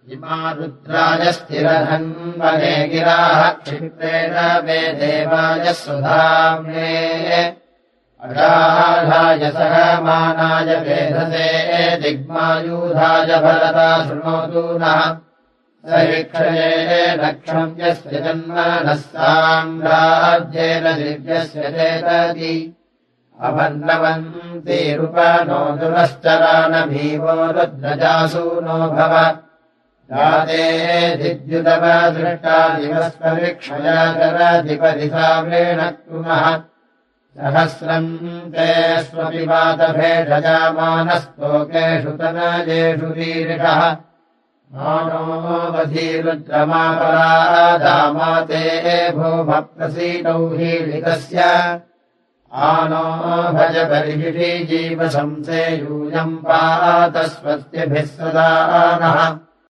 इमा रुद्राय स्थिरधन्वने गिराः क्षिप्रेण मे देवाय सुधाम्ने अजाढाय सहमानाय वेधसे दिग्मायूधाय भरता शृणोतु नः सविक्षये लक्ष्यस्य जन्मनः साम्राज्येन दिव्यस्य चेतति अवर्णवन्तीरुपनो दुरश्चरानभीवो रुद्रजासूनो भव जाते दिद्युतवदृष्टा दिवस्पविक्षया करधिपदिसाम्रेण कुमः सहस्रम् ते स्वपिबातभेषजामानस्तोकेषु तनजेषु रीरिषः मानोऽवधीरुद्रमापरादामाते भूमप्रसीदौ हीलितस्य आनो भज बर्हिषि जीवशंसे यूयम् पात स्वस्तिभिः सदा नः